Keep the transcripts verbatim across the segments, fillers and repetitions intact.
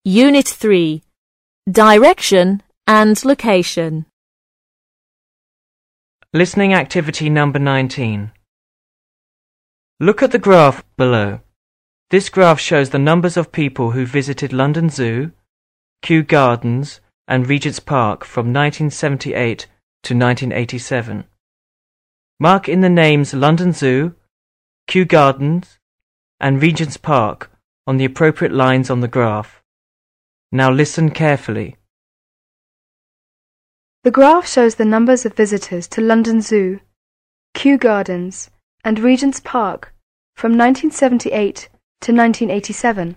Unit three. Direction and location. Listening activity number nineteen. Look at the graph below. This graph shows the numbers of people who visited London Zoo, Kew Gardens and Regent's Park from nineteen seventy-eight to nineteen eighty-seven. Mark in the names London Zoo, Kew Gardens and Regent's Park on the appropriate lines on the graph. Now listen carefully. The graph shows the numbers of visitors to London Zoo, Kew Gardens and Regent's Park from nineteen seventy-eight to nineteen eighty-seven.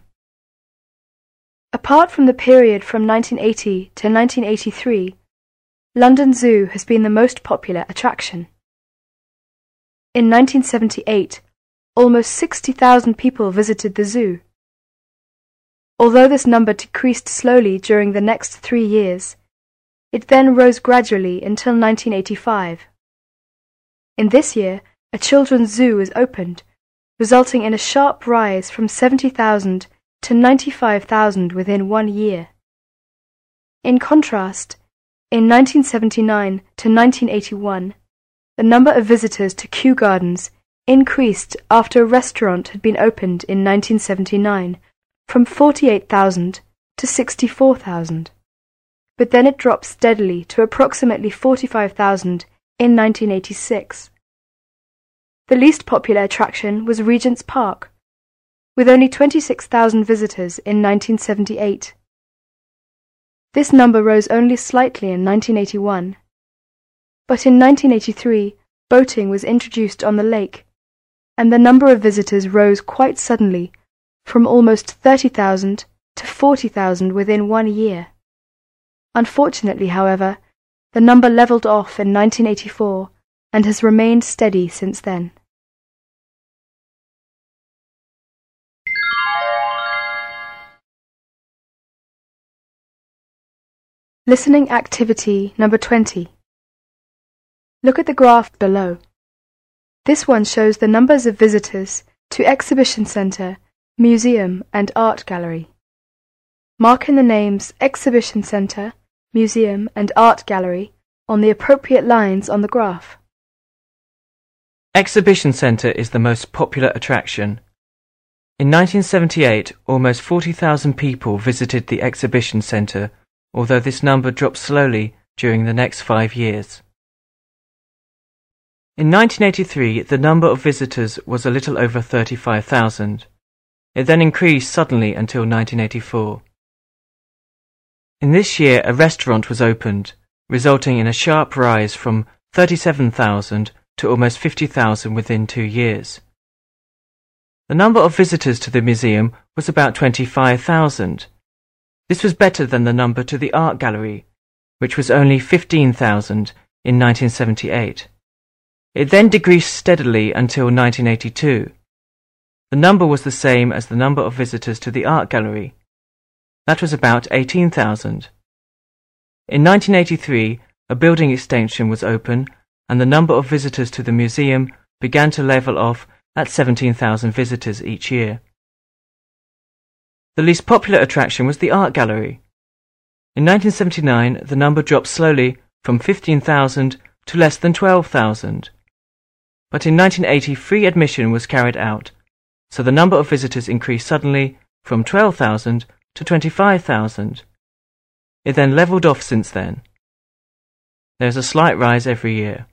Apart from the period from nineteen eighty to nineteen eighty-three, London Zoo has been the most popular attraction. In nineteen seventy-eight, almost sixty thousand people visited the zoo. Although this number decreased slowly during the next three years, it then rose gradually until nineteen eighty-five. In this year, a children's zoo was opened, resulting in a sharp rise from seventy thousand to ninety-five thousand within one year. In contrast, in nineteen seventy-nine to nineteen eighty-one, the number of visitors to Kew Gardens increased after a restaurant had been opened in nineteen seventy-nine from forty-eight thousand to sixty-four thousand, but then it dropped steadily to approximately forty-five thousand in nineteen eighty-six. The least popular attraction was Regent's Park, with only twenty-six thousand visitors in nineteen seventy-eight. This number rose only slightly in nineteen eighty-one, but in nineteen eighty-three boating was introduced on the lake, and the number of visitors rose quite suddenly from almost thirty thousand to forty thousand within one year. Unfortunately, however, the number levelled off in nineteen eighty-four and has remained steady since then. Listening activity number twenty. Look at the graph below. This one shows the numbers of visitors to Exhibition Centre, Museum and Art Gallery. Mark in the names Exhibition Centre, Museum and Art Gallery on the appropriate lines on the graph. Exhibition Centre is the most popular attraction. In nineteen seventy-eight, almost forty thousand people visited the Exhibition Centre, although this number dropped slowly during the next five years. In nineteen eighty-three, the number of visitors was a little over thirty-five thousand. It then increased suddenly until nineteen eighty-four. In this year, a restaurant was opened, resulting in a sharp rise from thirty-seven thousand to almost fifty thousand within two years. The number of visitors to the museum was about twenty-five thousand. This was better than the number to the art gallery, which was only fifteen thousand in nineteen seventy-eight. It then decreased steadily until nineteen eighty-two. The number was the same as the number of visitors to the art gallery. That was about eighteen thousand. In nineteen eighty-three, a building extension was open, and the number of visitors to the museum began to level off at seventeen thousand visitors each year. The least popular attraction was the art gallery. In nineteen seventy-nine, the number dropped slowly from fifteen thousand to less than twelve thousand. But in nineteen eighty, free admission was carried out, so the number of visitors increased suddenly from twelve thousand to twenty-five thousand. It then levelled off since then. There is a slight rise every year.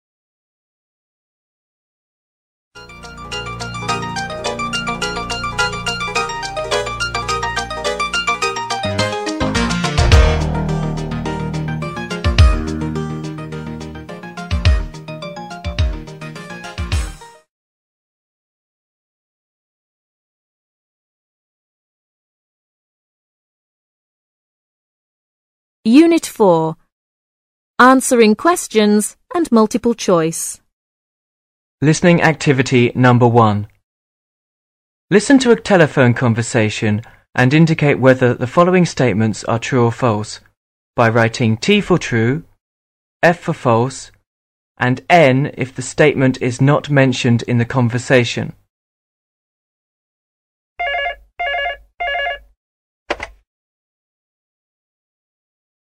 Unit four. Answering questions and multiple choice. Listening activity number one. Listen to a telephone conversation and indicate whether the following statements are true or false by writing T for true, F for false, and N if the statement is not mentioned in the conversation.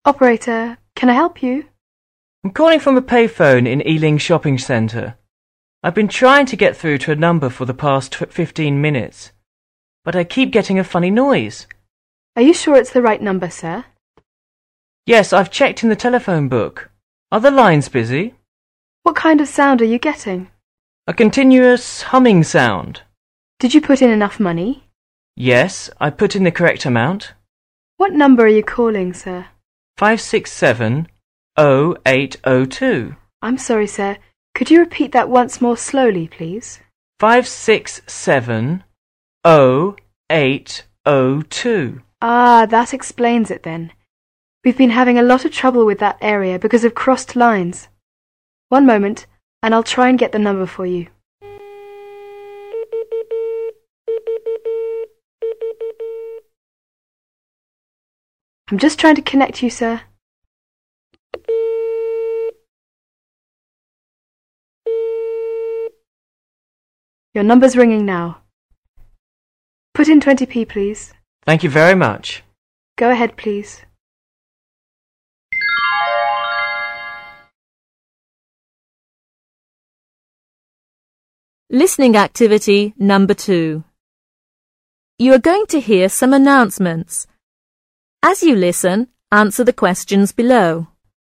Operator, can I help you? I'm calling from a payphone in Ealing Shopping Centre. I've been trying to get through to a number for the past fifteen minutes, but I keep getting a funny noise. Are you sure it's the right number, sir? Yes, I've checked in the telephone book. Are the lines busy? What kind of sound are you getting? A continuous humming sound. Did you put in enough money? Yes, I put in the correct amount. What number are you calling, sir? five six seven oh eight oh two. I'm sorry, sir. Could you repeat that once more slowly, please? five six seven oh eight oh two. Ah, that explains it then. We've been having a lot of trouble with that area because of crossed lines. One moment, and I'll try and get the number for you. I'm just trying to connect you, sir. Your number's ringing now. Put in twenty p, please. Thank you very much. Go ahead, please. Listening activity number two. You are going to hear some announcements. As you listen, answer the questions below.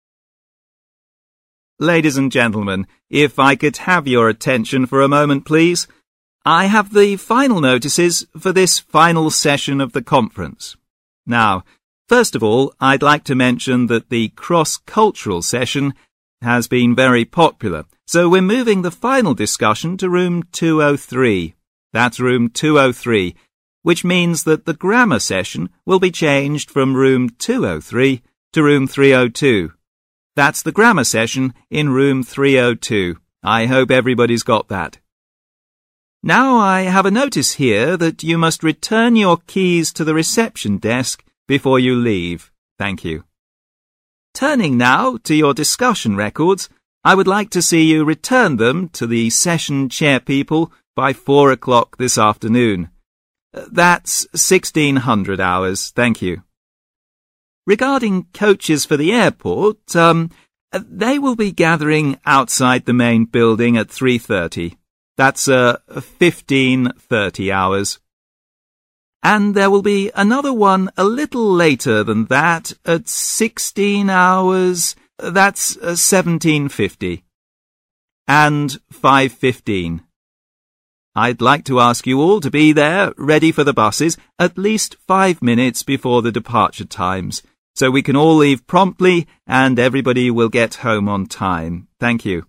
Ladies and gentlemen, if I could have your attention for a moment, please. I have the final notices for this final session of the conference. Now, first of all, I'd like to mention that the cross-cultural session has been very popular, so we're moving the final discussion to room two oh three. That's room two oh three, which means that the grammar session will be changed from room two oh three to room three oh two. That's the grammar session in room three oh two. I hope everybody's got that. Now I have a notice here that you must return your keys to the reception desk before you leave. Thank you. Turning now to your discussion records, I would like to see you return them to the session chair people by four o'clock this afternoon. That's sixteen hundred hours. Thank you. Regarding coaches for the airport, um, they will be gathering outside the main building at three thirty. That's uh, fifteen thirty hours. And there will be another one a little later than that at sixteen hours. That's uh, seventeen fifty. And five fifteen. I'd like to ask you all to be there, ready for the buses, at least five minutes before the departure times, so we can all leave promptly and everybody will get home on time. Thank you.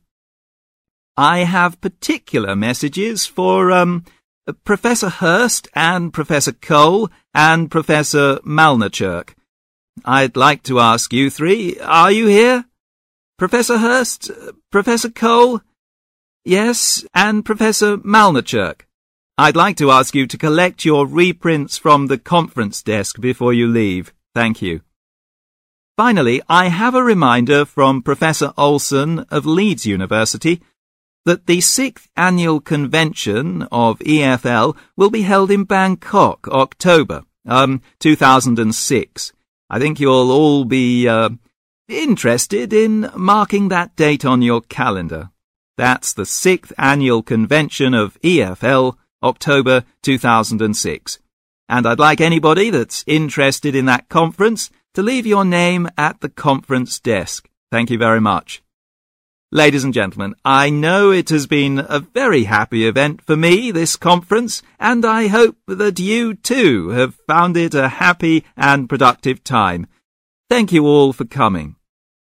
I have particular messages for um, Professor Hurst and Professor Cole and Professor Malnerchuk. I'd like to ask you three, are you here? Professor Hurst, Professor Cole? Yes, and Professor Malnerchuk. I'd like to ask you to collect your reprints from the conference desk before you leave. Thank you. Finally, I have a reminder from Professor Olson of Leeds University that the sixth annual convention of E F L will be held in Bangkok, October, um, two thousand six. I think you'll all be uh, interested in marking that date on your calendar. That's the sixth annual convention of E F L, October two thousand six. And I'd like anybody that's interested in that conference to leave your name at the conference desk. Thank you very much. Ladies and gentlemen, I know it has been a very happy event for me, this conference, and I hope that you too have found it a happy and productive time. Thank you all for coming.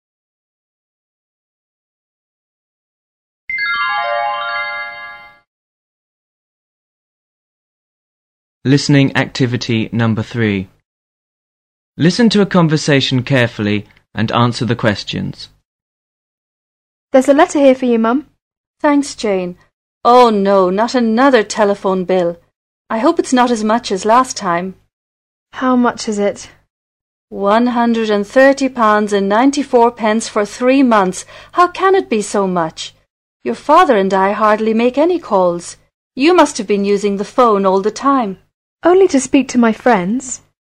Listening activity number three. Listen to a conversation carefully and answer the questions. There's a letter here for you, Mum. Thanks, Jane. Oh no, not another telephone bill. I hope it's not as much as last time. How much is it? One hundred and thirty pounds and ninety-four pence for three months. How can it be so much? Your father and I hardly make any calls. You must have been using the phone all the time. Only to speak to my friends.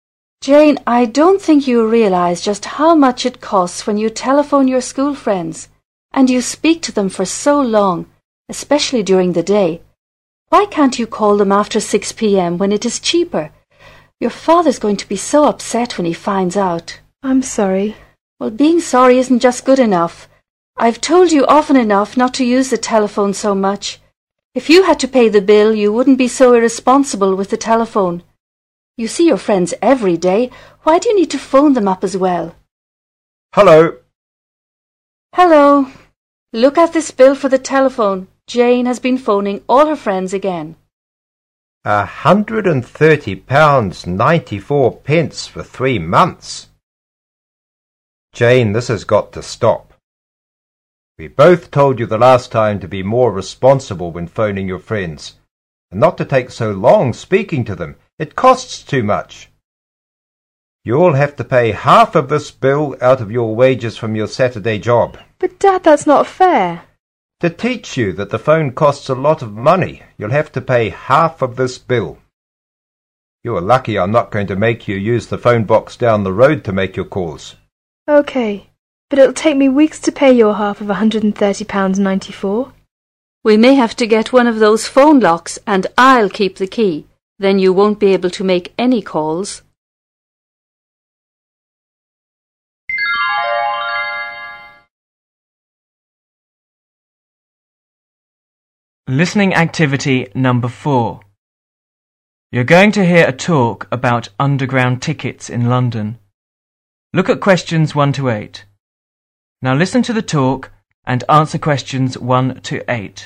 Jane, I don't think you realize just how much it costs when you telephone your school friends, and you speak to them for so long, especially during the day. Why can't you call them after six p m when it is cheaper? Your father's going to be so upset when he finds out. I'm sorry. Well, being sorry isn't just good enough. I've told you often enough not to use the telephone so much. If you had to pay the bill, you wouldn't be so irresponsible with the telephone. You see your friends every day. Why do you need to phone them up as well? Hello. Hello. Look at this bill for the telephone. Jane has been phoning all her friends again. A hundred and thirty pounds ninety-four pence for three months. Jane, this has got to stop. We both told you the last time to be more responsible when phoning your friends, and not to take so long speaking to them. It costs too much. You'll have to pay half of this bill out of your wages from your Saturday job. But Dad, that's not fair. To teach you that the phone costs a lot of money, you'll have to pay half of this bill. You're lucky I'm not going to make you use the phone box down the road to make your calls. OK, but it'll take me weeks to pay your half of one hundred and thirty pounds ninety-four. We may have to get one of those phone locks, and I'll keep the key. Then you won't be able to make any calls. Listening activity number four. You're going to hear a talk about underground tickets in London. Look at questions one to eight. Now listen to the talk and answer questions one to eight.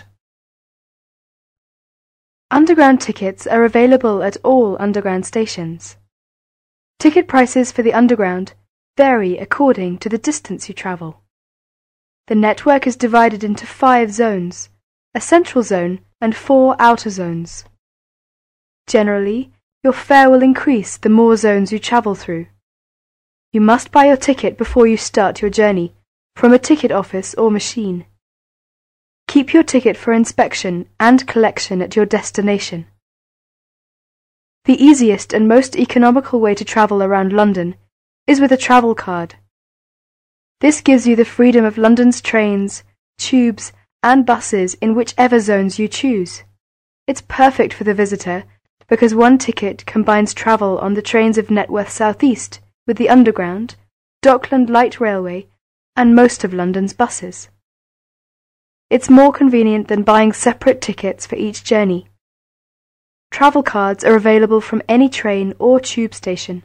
Underground tickets are available at all underground stations. Ticket prices for the underground vary according to the distance you travel. The network is divided into five zones, a central zone and four outer zones. Generally, your fare will increase the more zones you travel through. You must buy your ticket before you start your journey from a ticket office or machine. Keep your ticket for inspection and collection at your destination. The easiest and most economical way to travel around London is with a travel card. This gives you the freedom of London's trains, tubes, and buses in whichever zones you choose. It's perfect for the visitor because one ticket combines travel on the trains of Networth South East with the Underground, Dockland Light Railway, and most of London's buses. It's more convenient than buying separate tickets for each journey. Travel cards are available from any train or tube station.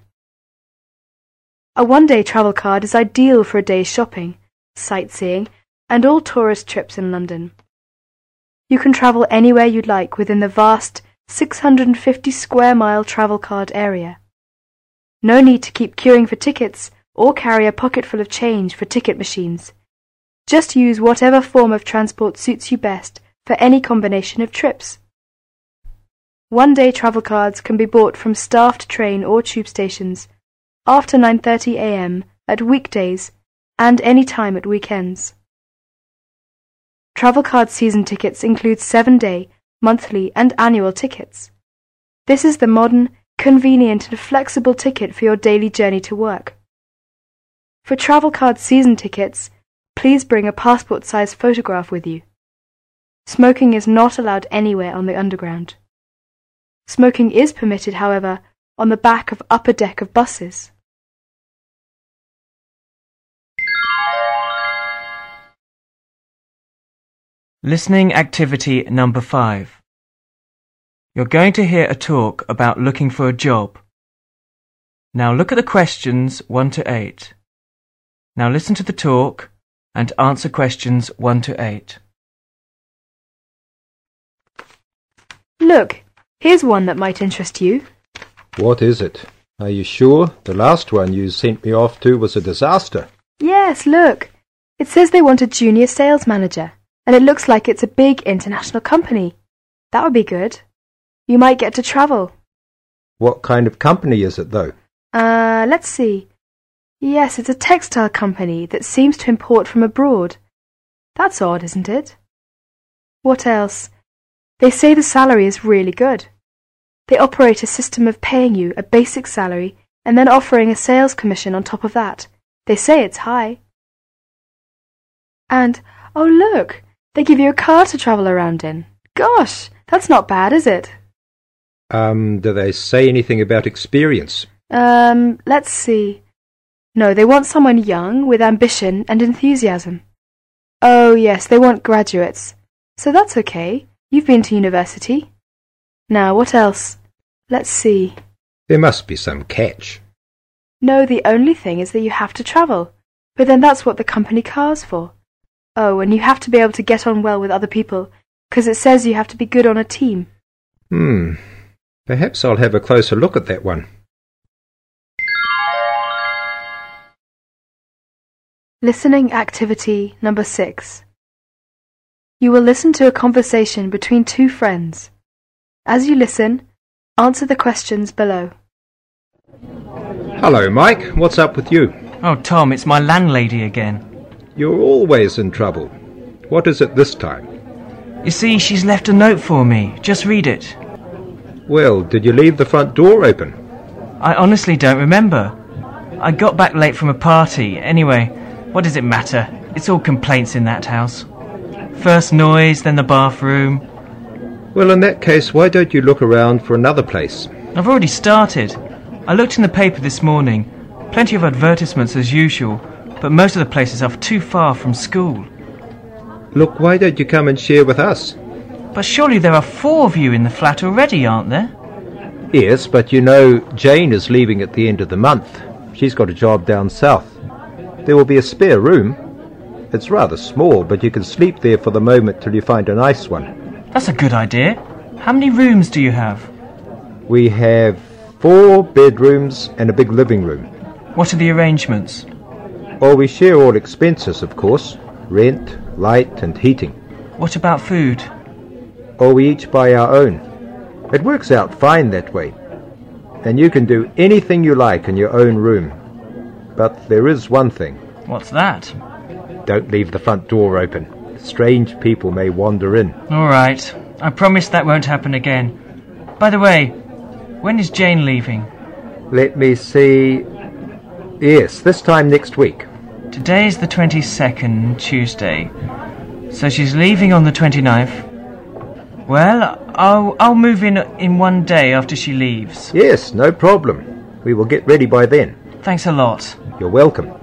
A one-day travel card is ideal for a day's shopping, sightseeing, and all tourist trips in London. You can travel anywhere you'd like within the vast six hundred fifty square mile travel card area. No need to keep queuing for tickets or carry a pocket full of change for ticket machines. Just use whatever form of transport suits you best for any combination of trips. One-day travel cards can be bought from staffed train or tube stations after nine thirty a m at weekdays and any time at weekends. Travel card season tickets include seven-day, monthly and annual tickets. This is the modern, convenient and flexible ticket for your daily journey to work. For travel card season tickets, please bring a passport-size photograph with you. Smoking is not allowed anywhere on the Underground. Smoking is permitted, however, on the back of upper deck of buses. Listening activity number five. You're going to hear a talk about looking for a job. Now look at the questions one to eight. Now listen to the talk and answer questions one to eight. Look, here's one that might interest you. What is it? Are you sure? The last one you sent me off to was a disaster. Yes, look. It says they want a junior sales manager, and it looks like it's a big international company. That would be good. You might get to travel. What kind of company is it, though? Uh, let's see. Yes, it's a textile company that seems to import from abroad. That's odd, isn't it? What else? They say the salary is really good. They operate a system of paying you a basic salary and then offering a sales commission on top of that. They say it's high. And, oh look, they give you a car to travel around in. Gosh, that's not bad, is it? Um, do they say anything about experience? Um, let's see. No, they want someone young, with ambition and enthusiasm. Oh yes, they want graduates. So that's okay. You've been to university. Now, what else? Let's see. There must be some catch. No, the only thing is that you have to travel. But then that's what the company car's for. Oh, and you have to be able to get on well with other people, because it says you have to be good on a team. Hmm. Perhaps I'll have a closer look at that one. Listening activity number six. You will listen to a conversation between two friends. As you listen, answer the questions below. Hello, Mike. What's up with you? Oh, Tom, it's my landlady again. You're always in trouble. What is it this time? You see, she's left a note for me. Just read it. Well, did you leave the front door open? I honestly don't remember. I got back late from a party. Anyway, what does it matter? It's all complaints in that house. First noise, then the bathroom. Well, in that case, why don't you look around for another place? I've already started. I looked in the paper this morning. Plenty of advertisements as usual, but most of the places are too far from school. Look, why don't you come and share with us? But surely there are four of you in the flat already, aren't there? Yes, but you know, Jane is leaving at the end of the month. She's got a job down south. There will be a spare room. It's rather small, but you can sleep there for the moment till you find a nice one. That's a good idea. How many rooms do you have? We have four bedrooms and a big living room. What are the arrangements? Well, we share all expenses, of course. Rent, light and heating. What about food? Or we each buy our own. It works out fine that way. And you can do anything you like in your own room. But there is one thing. What's that? Don't leave the front door open. Strange people may wander in. All right. I promise that won't happen again. By the way, when is Jane leaving? Let me see. Yes, this time next week. Today is the twenty-second, Tuesday. So she's leaving on the twenty-ninth. Well, I'll, I'll move in in one day after she leaves. Yes, no problem. We will get ready by then. Thanks a lot. You're welcome.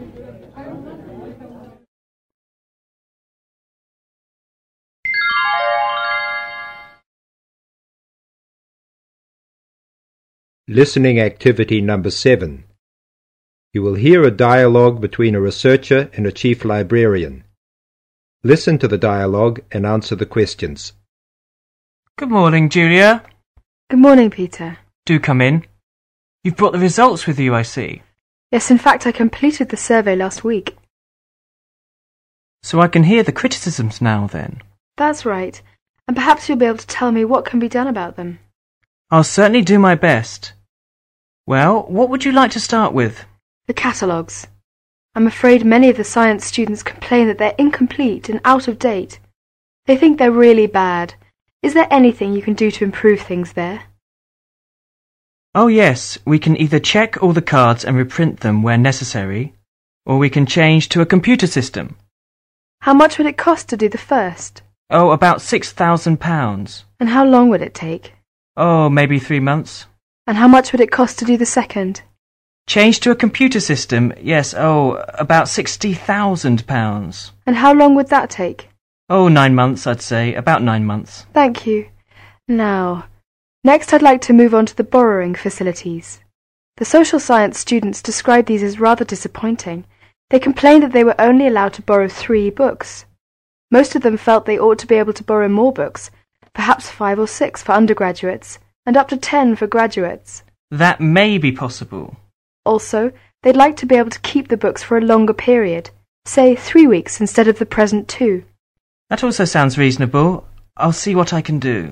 Listening activity number seven. You will hear a dialogue between a researcher and a chief librarian. Listen to the dialogue and answer the questions. Good morning, Julia. Good morning, Peter. Do come in. You've brought the results with you, I see. Yes, in fact, I completed the survey last week. So I can hear the criticisms now, then? That's right. And perhaps you'll be able to tell me what can be done about them. I'll certainly do my best. Well, what would you like to start with? The catalogues. I'm afraid many of the science students complain that they're incomplete and out of date. They think they're really bad. Is there anything you can do to improve things there? Oh yes, we can either check all the cards and reprint them where necessary, or we can change to a computer system. How much would it cost to do the first? Oh, about six thousand pounds. And how long would it take? Oh, maybe three months. And how much would it cost to do the second? Change to a computer system, yes, oh, about sixty thousand pounds. And how long would that take? Oh, nine months, I'd say, about nine months. Thank you. Now, next I'd like to move on to the borrowing facilities. The social science students describe these as rather disappointing. They complained that they were only allowed to borrow three books. Most of them felt they ought to be able to borrow more books, perhaps five or six for undergraduates, and up to ten for graduates. That may be possible. Also, they'd like to be able to keep the books for a longer period, say three weeks instead of the present two. That also sounds reasonable. I'll see what I can do.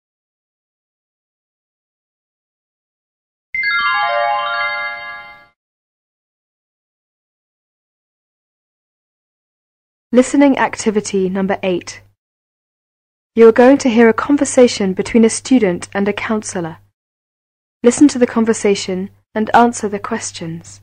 Listening activity number eight. You are going to hear a conversation between a student and a counsellor. Listen to the conversation and answer the questions.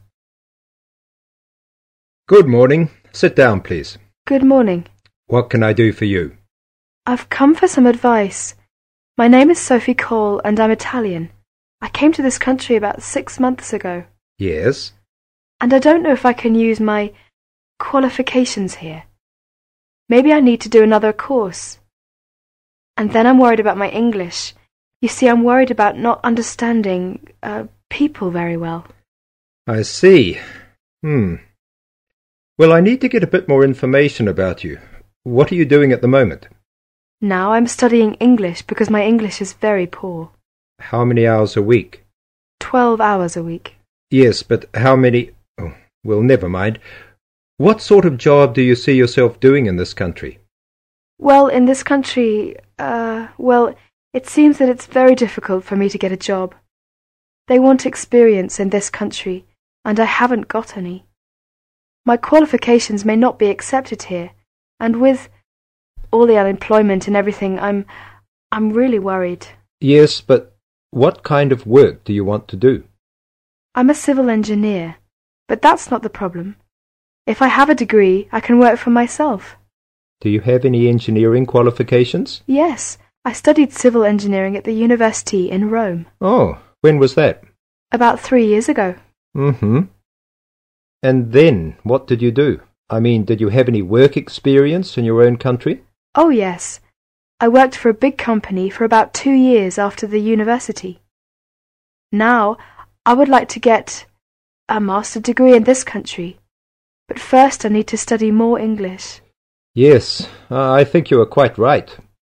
Good morning. Sit down, please. Good morning. What can I do for you? I've come for some advice. My name is Sophie Cole and I'm Italian. I came to this country about six months ago. Yes? And I don't know if I can use my qualifications here. Maybe I need to do another course. And then I'm worried about my English. You see, I'm worried about not understanding uh, people very well. I see. Hmm. Well, I need to get a bit more information about you. What are you doing at the moment? Now I'm studying English because my English is very poor. How many hours a week? Twelve hours a week. Yes, but how many... Oh, well, never mind. What sort of job do you see yourself doing in this country? Well, in this country, uh, well, it seems that it's very difficult for me to get a job. They want experience in this country, and I haven't got any. My qualifications may not be accepted here, and with all the unemployment and everything, I'm, I'm really worried. Yes, but what kind of work do you want to do? I'm a civil engineer, but that's not the problem. If I have a degree, I can work for myself. Do you have any engineering qualifications? Yes, I studied civil engineering at the university in Rome. Oh, when was that? About three years ago. Mm-hmm. And then, what did you do? I mean, did you have any work experience in your own country? Oh, yes. I worked for a big company for about two years after the university. Now, I would like to get a master's degree in this country. But first I need to study more English. Yes, I think you are quite right.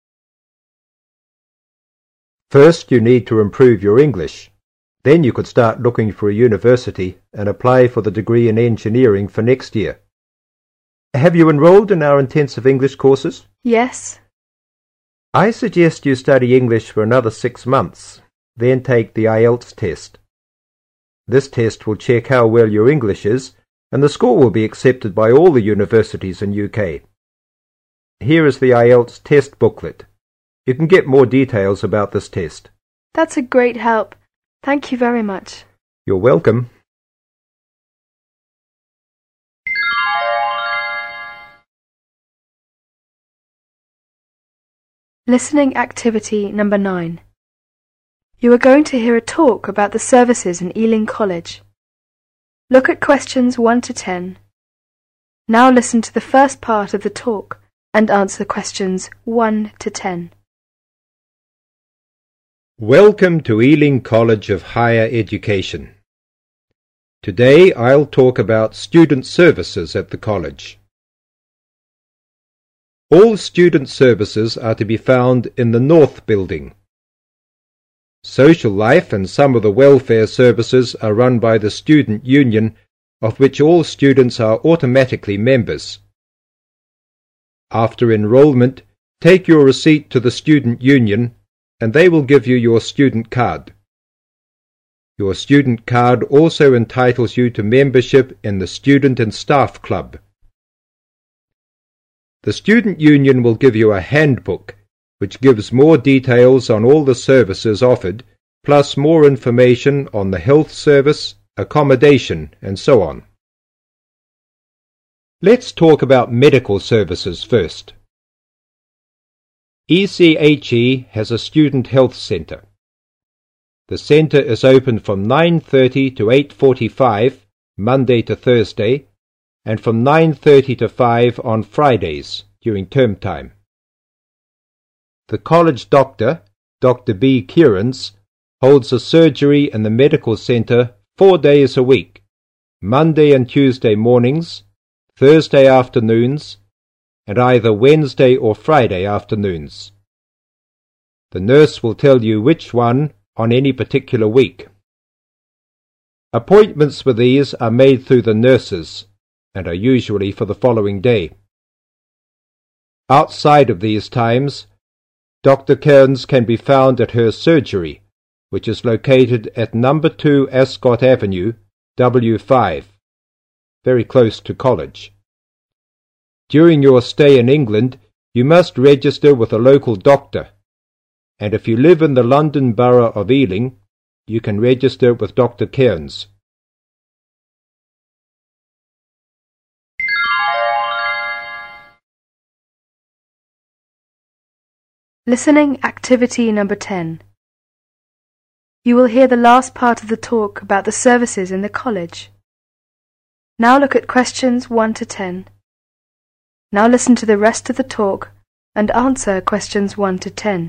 First, you need to improve your English. Then you could start looking for a university and apply for the degree in engineering for next year. Have you enrolled in our intensive English courses? Yes. I suggest you study English for another six months, then take the I E L T S test. This test will check how well your English is, and the score will be accepted by all the universities in U K. Here is the I E L T S test booklet. You can get more details about this test. That's a great help. Thank you very much. You're welcome. Listening activity number nine. You are going to hear a talk about the services in Ealing College. Look at questions one to ten. Now listen to the first part of the talk and answer questions one to ten. Welcome to Ealing College of Higher Education. Today I'll talk about student services at the college. All student services are to be found in the North Building. Social life and some of the welfare services are run by the Student Union, of which all students are automatically members. After enrollment, take your receipt to the Student Union and they will give you your student card. Your student card also entitles you to membership in the Student and Staff Club. The Student Union will give you a handbook which gives more details on all the services offered, plus more information on the health service, accommodation, and so on. Let's talk about medical services first. E C H E has a student health centre. The centre is open from nine thirty to eight forty-five, Monday to Thursday, and from nine thirty to five on Fridays during term time. The college doctor, Doctor B. Kierans, holds a surgery in the medical centre four days a week, Monday and Tuesday mornings, Thursday afternoons, and either Wednesday or Friday afternoons. The nurse will tell you which one on any particular week. Appointments for these are made through the nurses and are usually for the following day. Outside of these times, Doctor Kearns can be found at her surgery, which is located at number two Ascot Avenue, W five, very close to college. During your stay in England, you must register with a local doctor, and if you live in the London Borough of Ealing, you can register with Doctor Cairns. Listening activity number ten. You will hear the last part of the talk about the services in the college. Now look at questions one to ten. Now listen to the rest of the talk and answer questions one to ten.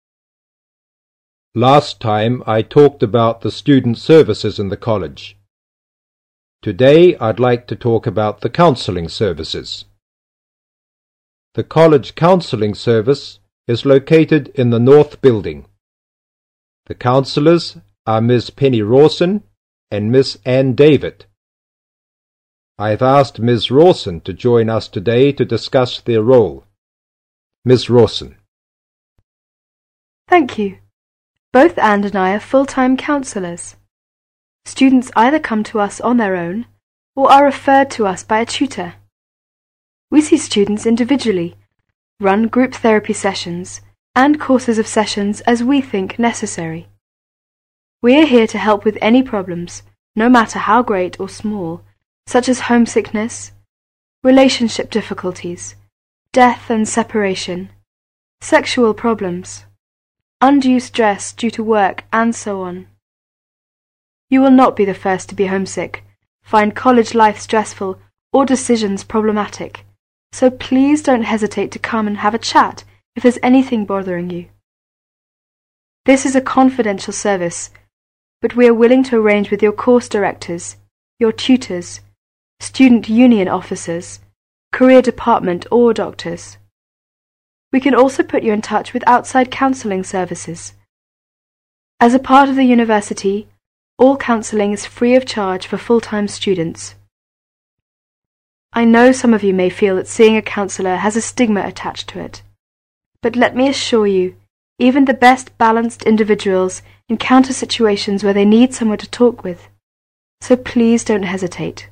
Last time I talked about the student services in the college. Today I'd like to talk about the counselling services. The college counselling service is located in the North Building. The counsellors are Miss Penny Rawson and Miss Anne David. I've asked Miss Rawson to join us today to discuss their role. Miss Rawson. Thank you. Both Anne and I are full-time counsellors. Students either come to us on their own or are referred to us by a tutor. We see students individually, run group therapy sessions and courses of sessions as we think necessary. We are here to help with any problems, no matter how great or small, such as homesickness, relationship difficulties, death and separation, sexual problems, undue stress due to work, and so on. You will not be the first to be homesick, find college life stressful, or decisions problematic. So please don't hesitate to come and have a chat if there's anything bothering you. This is a confidential service, but we are willing to arrange with your course directors, your tutors, student union officers, career department or doctors. We can also put you in touch with outside counselling services. As a part of the university, all counselling is free of charge for full-time students. I know some of you may feel that seeing a counsellor has a stigma attached to it, but let me assure you, even the best balanced individuals encounter situations where they need someone to talk with, so please don't hesitate.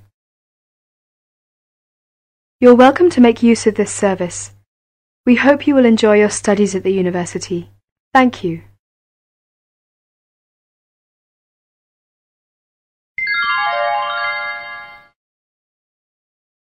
You're welcome to make use of this service. We hope you will enjoy your studies at the university. Thank you.